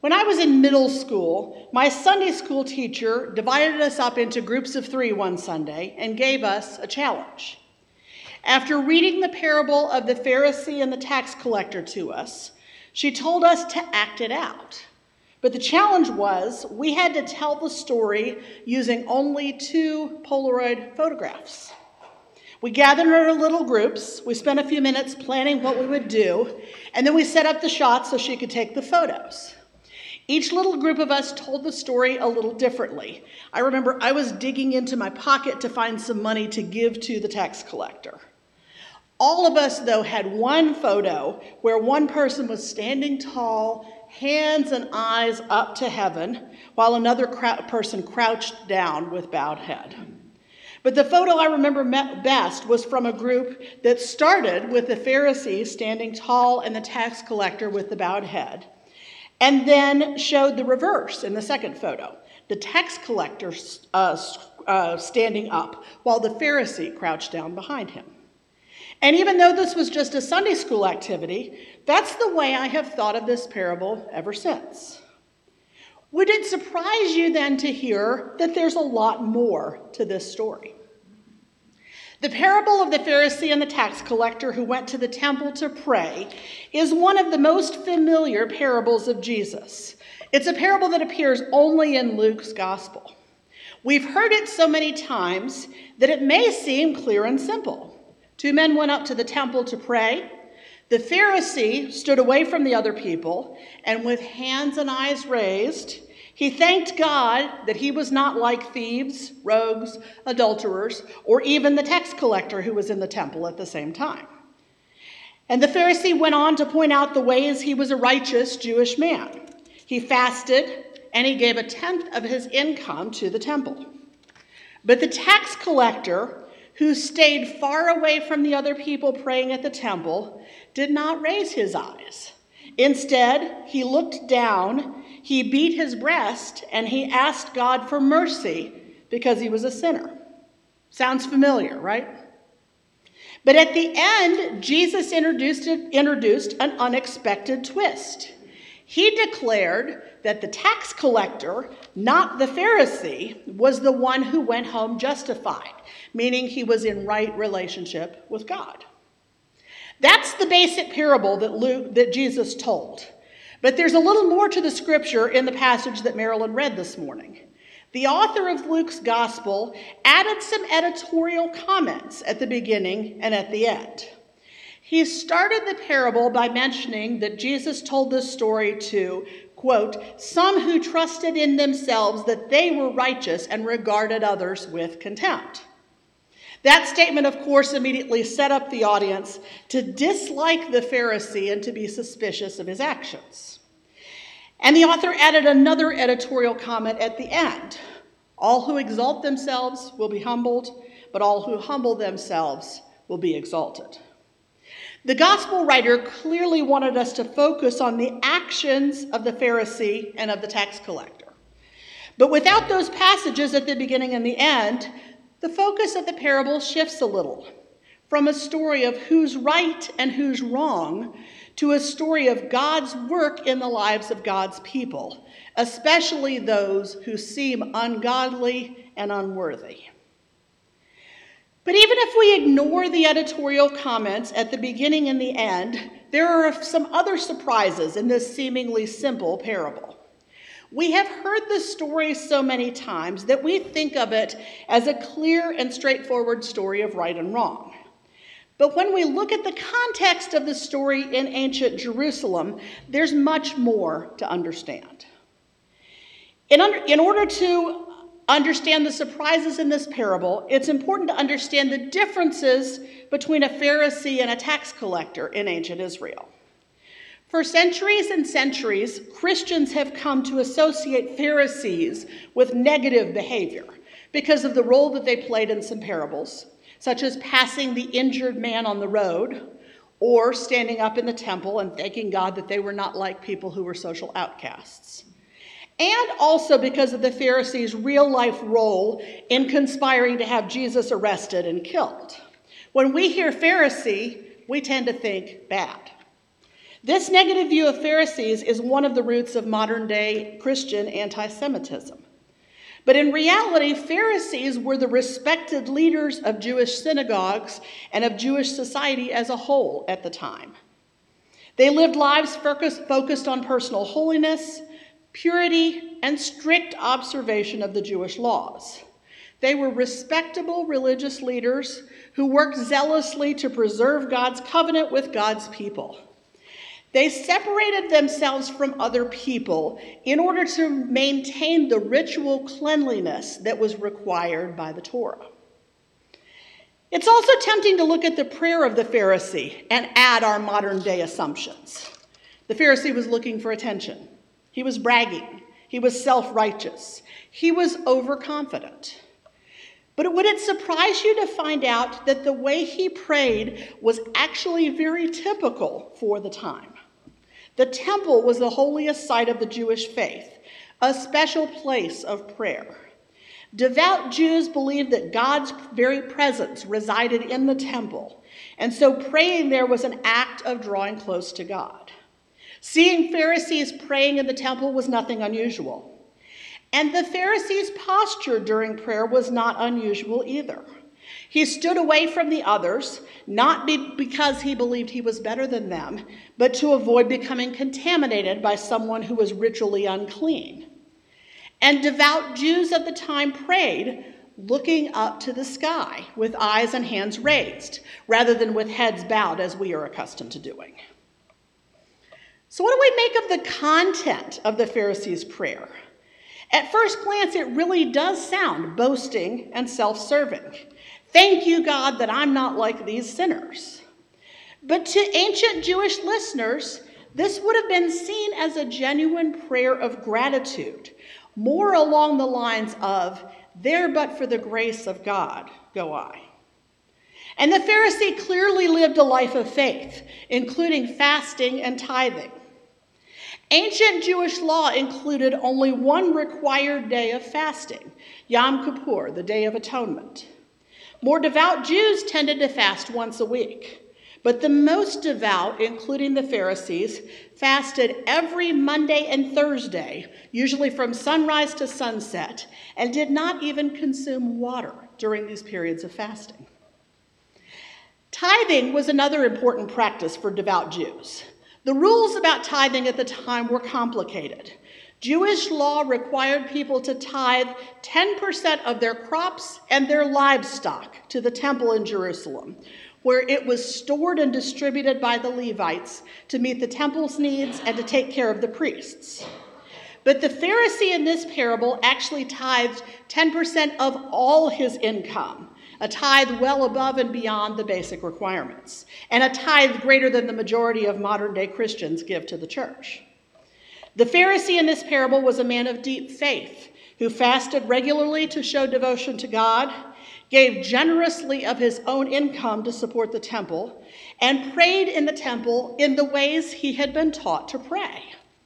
When I was in middle school, my Sunday school teacher divided us up into groups of 3 one Sunday and gave us a challenge. After reading the parable of the Pharisee and the tax collector to us, she told us to act it out. But the challenge was we had to tell the story using only 2 Polaroid photographs. We gathered in our little groups, we spent a few minutes planning what we would do, and then we set up the shots so she could take the photos. Each little group of us told the story a little differently. I remember I was digging into my pocket to find some money to give to the tax collector. All of us, though, had one photo where one person was standing tall, hands and eyes up to heaven, while another person crouched down with bowed head. But the photo I remember best was from a group that started with the Pharisee standing tall and the tax collector with the bowed head, and then showed the reverse in the second photo, the tax collector standing up while the Pharisee crouched down behind him. And even though this was just a Sunday school activity, that's the way I have thought of this parable ever since. Would it surprise you then to hear that there's a lot more to this story? The parable of the Pharisee and the tax collector who went to the temple to pray is one of the most familiar parables of Jesus. It's a parable that appears only in Luke's gospel. We've heard it so many times that it may seem clear and simple. 2 men went up to the temple to pray. The Pharisee stood away from the other people, and with hands and eyes raised, he thanked God that he was not like thieves, rogues, adulterers, or even the tax collector who was in the temple at the same time. And the Pharisee went on to point out the ways he was a righteous Jewish man. He fasted, and he gave 1/10 of his income to the temple. But the tax collector, who stayed far away from the other people praying at the temple, did not raise his eyes. Instead, he looked down, he beat his breast, and he asked God for mercy because he was a sinner. Sounds familiar, right? But at the end, Jesus introduced an unexpected twist. He declared that the tax collector, not the Pharisee, was the one who went home justified, meaning he was in right relationship with God. That's the basic parable that Jesus told. But there's a little more to the scripture in the passage that Marilyn read this morning. The author of Luke's gospel added some editorial comments at the beginning and at the end. He started the parable by mentioning that Jesus told this story to, quote, some who trusted in themselves that they were righteous and regarded others with contempt. That statement, of course, immediately set up the audience to dislike the Pharisee and to be suspicious of his actions. And the author added another editorial comment at the end. All who exalt themselves will be humbled, but all who humble themselves will be exalted. The gospel writer clearly wanted us to focus on the actions of the Pharisee and of the tax collector. But without those passages at the beginning and the end, the focus of the parable shifts a little from a story of who's right and who's wrong to a story of God's work in the lives of God's people, especially those who seem ungodly and unworthy. But even if we ignore the editorial comments at the beginning and the end, there are some other surprises in this seemingly simple parable. We have heard this story so many times that we think of it as a clear and straightforward story of right and wrong. But when we look at the context of the story in ancient Jerusalem, there's much more to understand. In order to understand the surprises in this parable, it's important to understand the differences between a Pharisee and a tax collector in ancient Israel. For centuries and centuries, Christians have come to associate Pharisees with negative behavior because of the role that they played in some parables, such as passing the injured man on the road or standing up in the temple and thanking God that they were not like people who were social outcasts. And also because of the Pharisees' real-life role in conspiring to have Jesus arrested and killed. When we hear Pharisee, we tend to think bad. This negative view of Pharisees is one of the roots of modern-day Christian anti-Semitism. But in reality, Pharisees were the respected leaders of Jewish synagogues and of Jewish society as a whole at the time. They lived lives focused on personal holiness, purity, and strict observation of the Jewish laws. They were respectable religious leaders who worked zealously to preserve God's covenant with God's people. They separated themselves from other people in order to maintain the ritual cleanliness that was required by the Torah. It's also tempting to look at the prayer of the Pharisee and add our modern-day assumptions. The Pharisee was looking for attention. He was bragging. He was self-righteous. He was overconfident. But would it surprise you to find out that the way he prayed was actually very typical for the time? The temple was the holiest site of the Jewish faith, a special place of prayer. Devout Jews believed that God's very presence resided in the temple, and so praying there was an act of drawing close to God. Seeing Pharisees praying in the temple was nothing unusual. And the Pharisees' posture during prayer was not unusual either. He stood away from the others, not because he believed he was better than them, but to avoid becoming contaminated by someone who was ritually unclean. And devout Jews of the time prayed, looking up to the sky with eyes and hands raised, rather than with heads bowed as we are accustomed to doing. So what do we make of the content of the Pharisees' prayer? At first glance, it really does sound boasting and self-serving. Thank you, God, that I'm not like these sinners. But to ancient Jewish listeners, this would have been seen as a genuine prayer of gratitude, more along the lines of, there but for the grace of God go I. And the Pharisee clearly lived a life of faith, including fasting and tithing. Ancient Jewish law included only one required day of fasting, Yom Kippur, the Day of Atonement. More devout Jews tended to fast once a week, but the most devout, including the Pharisees, fasted every Monday and Thursday, usually from sunrise to sunset, and did not even consume water during these periods of fasting. Tithing was another important practice for devout Jews. The rules about tithing at the time were complicated. Jewish law required people to tithe 10% of their crops and their livestock to the temple in Jerusalem, where it was stored and distributed by the Levites to meet the temple's needs and to take care of the priests. But the Pharisee in this parable actually tithed 10% of all his income, a tithe well above and beyond the basic requirements, and a tithe greater than the majority of modern-day Christians give to the church. The Pharisee in this parable was a man of deep faith who fasted regularly to show devotion to God, gave generously of his own income to support the temple, and prayed in the temple in the ways he had been taught to pray.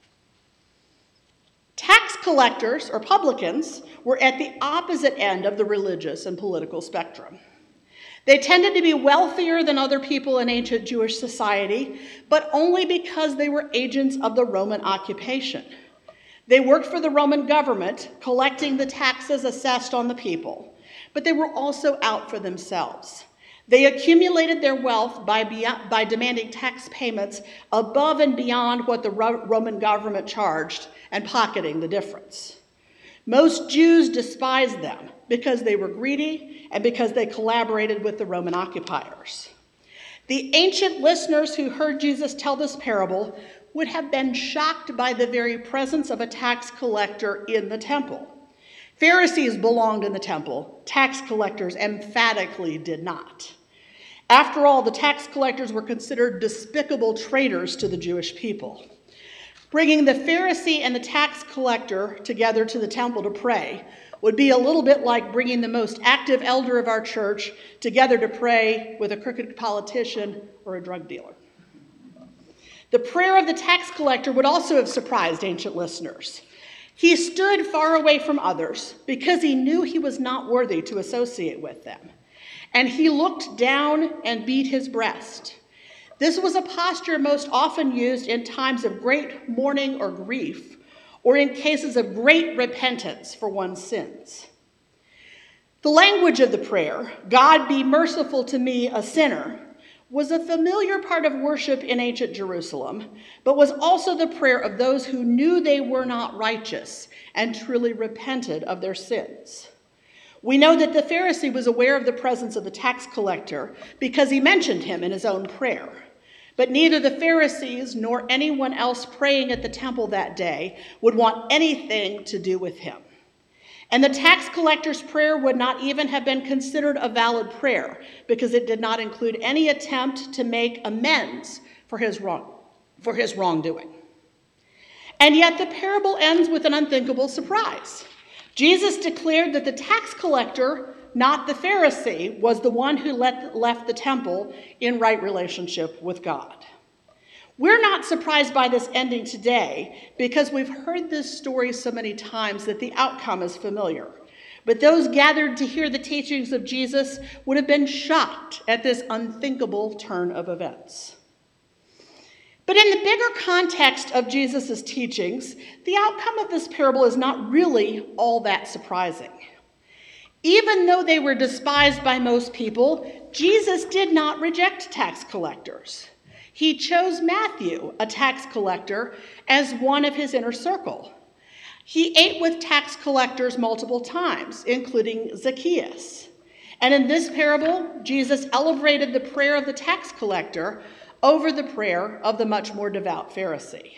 Tax collectors, or publicans, were at the opposite end of the religious and political spectrum. They tended to be wealthier than other people in ancient Jewish society, but only because they were agents of the Roman occupation. They worked for the Roman government, collecting the taxes assessed on the people, but they were also out for themselves. They accumulated their wealth by demanding tax payments above and beyond what the Roman government charged and pocketing the difference. Most Jews despised them because they were greedy and because they collaborated with the Roman occupiers. The ancient listeners who heard Jesus tell this parable would have been shocked by the very presence of a tax collector in the temple. Pharisees belonged in the temple. Tax collectors emphatically did not. After all, the tax collectors were considered despicable traitors to the Jewish people. Bringing the Pharisee and the tax collector together to the temple to pray would be a little bit like bringing the most active elder of our church together to pray with a crooked politician or a drug dealer. The prayer of the tax collector would also have surprised ancient listeners. He stood far away from others because he knew he was not worthy to associate with them. And he looked down and beat his breast. This was a posture most often used in times of great mourning or grief, or in cases of great repentance for one's sins. The language of the prayer, "God be merciful to me, a sinner," was a familiar part of worship in ancient Jerusalem, but was also the prayer of those who knew they were not righteous and truly repented of their sins. We know that the Pharisee was aware of the presence of the tax collector because he mentioned him in his own prayer. But neither the Pharisees nor anyone else praying at the temple that day would want anything to do with him. And the tax collector's prayer would not even have been considered a valid prayer because it did not include any attempt to make amends for his wrongdoing. And yet the parable ends with an unthinkable surprise. Jesus declared that the tax collector, not the Pharisee, was the one who left the temple in right relationship with God. We're not surprised by this ending today because we've heard this story so many times that the outcome is familiar. But those gathered to hear the teachings of Jesus would have been shocked at this unthinkable turn of events. But in the bigger context of Jesus' teachings, the outcome of this parable is not really all that surprising. Even though they were despised by most people, Jesus did not reject tax collectors. He chose Matthew, a tax collector, as one of his inner circle. He ate with tax collectors multiple times, including Zacchaeus. And in this parable, Jesus elevated the prayer of the tax collector over the prayer of the much more devout Pharisee.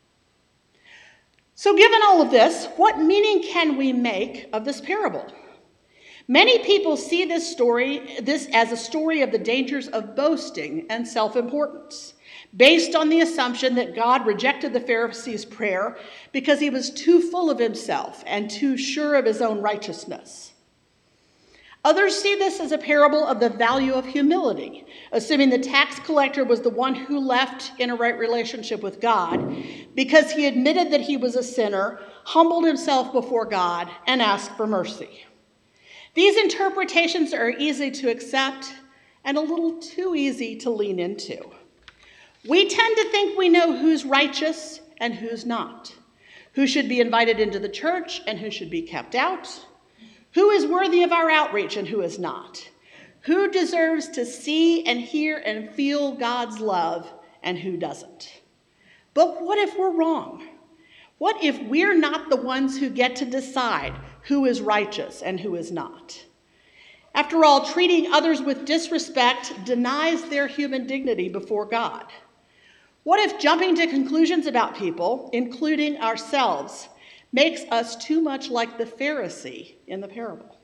So given all of this, what meaning can we make of this parable? Many people see this as a story of the dangers of boasting and self-importance, based on the assumption that God rejected the Pharisee's prayer because he was too full of himself and too sure of his own righteousness. Others see this as a parable of the value of humility, assuming the tax collector was the one who left in a right relationship with God because he admitted that he was a sinner, humbled himself before God, and asked for mercy. These interpretations are easy to accept and a little too easy to lean into. We tend to think we know who's righteous and who's not, who should be invited into the church and who should be kept out, who is worthy of our outreach and who is not, who deserves to see and hear and feel God's love and who doesn't. But what if we're wrong? What if we're not the ones who get to decide who is righteous and who is not? After all, treating others with disrespect denies their human dignity before God. What if jumping to conclusions about people, including ourselves, makes us too much like the Pharisee in the parable?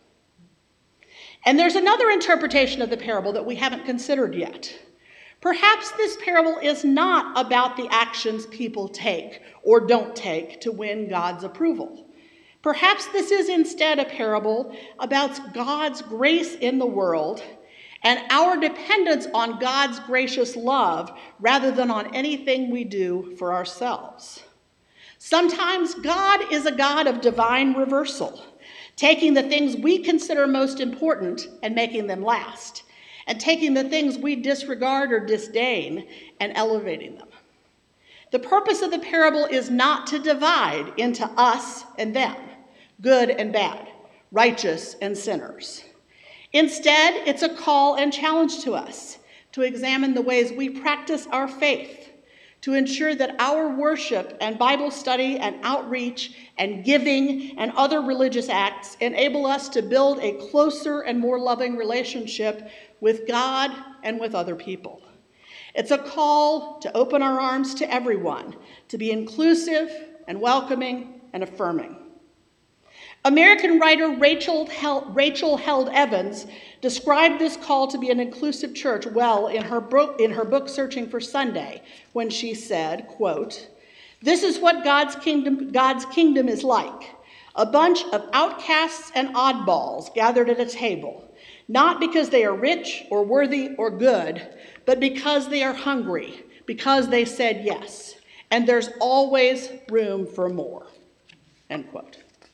And there's another interpretation of the parable that we haven't considered yet. Perhaps this parable is not about the actions people take or don't take to win God's approval. Perhaps this is instead a parable about God's grace in the world and our dependence on God's gracious love rather than on anything we do for ourselves. Sometimes God is a God of divine reversal, taking the things we consider most important and making them last, and taking the things we disregard or disdain and elevating them. The purpose of the parable is not to divide into us and them, good and bad, righteous and sinners. Instead, it's a call and challenge to us to examine the ways we practice our faith, to ensure that our worship and Bible study and outreach and giving and other religious acts enable us to build a closer and more loving relationship with God and with other people. It's a call to open our arms to everyone, to be inclusive and welcoming and affirming. American writer Rachel Held Evans described this call to be an inclusive church well in her book Searching for Sunday, when she said, quote, "This is what God's kingdom is like, a bunch of outcasts and oddballs gathered at a table, not because they are rich or worthy or good, but because they are hungry, because they said yes, and there's always room for more," end quote.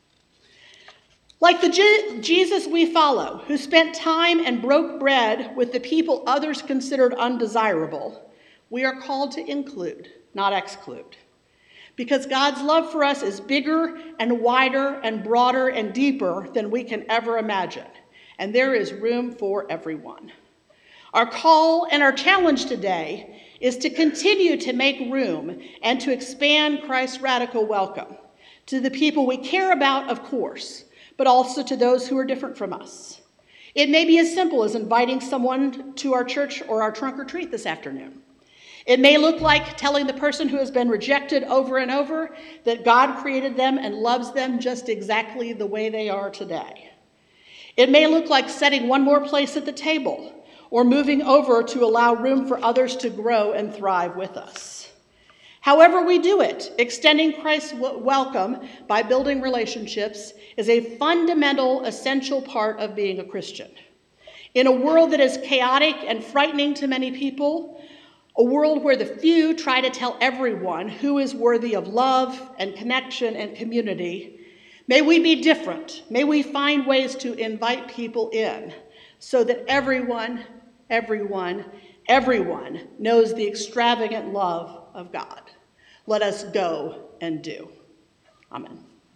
Like the Jesus we follow, who spent time and broke bread with the people others considered undesirable, We are called to include, not exclude. Because God's love for us is bigger and wider and broader and deeper than we can ever imagine. And there is room for everyone. Our call and our challenge today is to continue to make room and to expand Christ's radical welcome to the people we care about, of course, but also to those who are different from us. It may be as simple as inviting someone to our church or our trunk or treat this afternoon. It may look like telling the person who has been rejected over and over that God created them and loves them just exactly the way they are today. It may look like setting one more place at the table or moving over to allow room for others to grow and thrive with us. However we do it, extending Christ's welcome by building relationships is a fundamental, essential part of being a Christian. In a world that is chaotic and frightening to many people, a world where the few try to tell everyone who is worthy of love and connection and community, may we be different. May we find ways to invite people in so that everyone knows the extravagant love of God. Let us go and do. Amen.